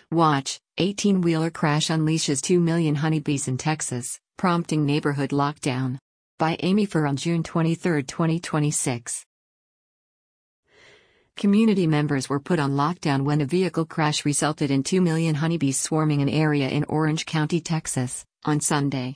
Watch, 18-wheeler crash unleashes 2 million honeybees in Texas, prompting neighborhood lockdown. By Amy Farrell, June 23, 2026. Community members were put on lockdown when a vehicle crash resulted in 2 million honeybees swarming an area in Orange County, Texas, on Sunday.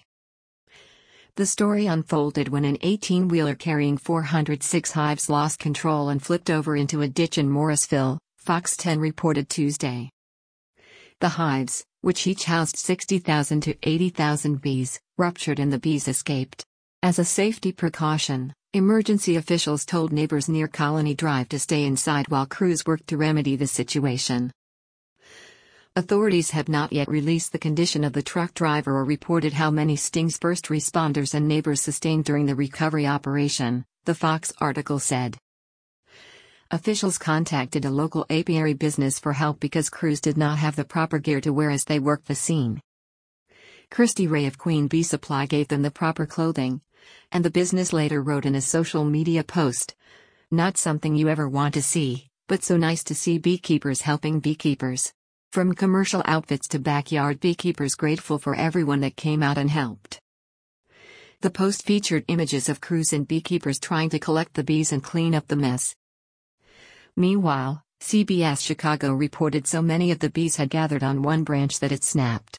The story unfolded when an 18-wheeler carrying 406 hives lost control and flipped over into a ditch in Morrisville, Fox 10 reported Tuesday. The hives, which each housed 60,000 to 80,000 bees, ruptured and the bees escaped. As a safety precaution, emergency officials told neighbors near Colony Drive to stay inside while crews worked to remedy the situation. Authorities have not yet released the condition of the truck driver or reported how many stings first responders and neighbors sustained during the recovery operation, the Fox article said. Officials contacted a local apiary business for help because crews did not have the proper gear to wear as they worked the scene. Christy Ray of Queen Bee Supply gave them the proper clothing, and the business later wrote in a social media post, "Not something you ever want to see, but so nice to see beekeepers helping beekeepers. From commercial outfits to backyard beekeepers grateful for everyone that came out and helped." The post featured images of crews and beekeepers trying to collect the bees and clean up the mess. Meanwhile, CBS Chicago reported so many of the bees had gathered on one branch that it snapped.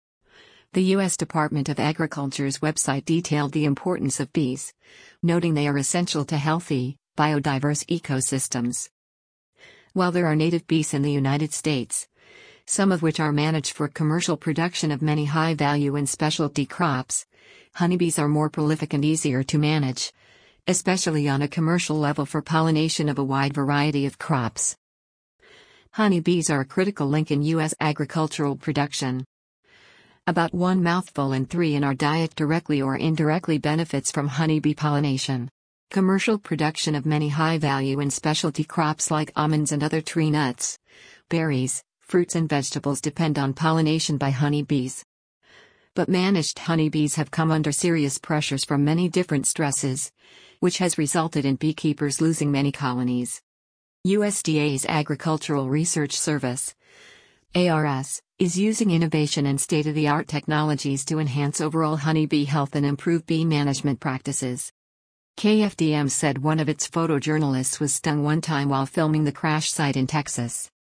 The U.S. Department of Agriculture's website detailed the importance of bees, noting they are essential to healthy, biodiverse ecosystems. While there are native bees in the United States, some of which are managed for commercial production of many high-value and specialty crops, honeybees are more prolific and easier to manage, especially on a commercial level for pollination of a wide variety of crops. Honeybees are a critical link in U.S. agricultural production. About 1 mouthful in 3 in our diet directly or indirectly benefits from honeybee pollination. Commercial production of many high-value and specialty crops like almonds and other tree nuts, berries, fruits and vegetables depend on pollination by honeybees. But managed honeybees have come under serious pressures from many different stresses, which has resulted in beekeepers losing many colonies. USDA's Agricultural Research Service, ARS, is using innovation and state-of-the-art technologies to enhance overall honeybee health and improve bee management practices. KFDM said one of its photojournalists was stung one time while filming the crash site in Texas.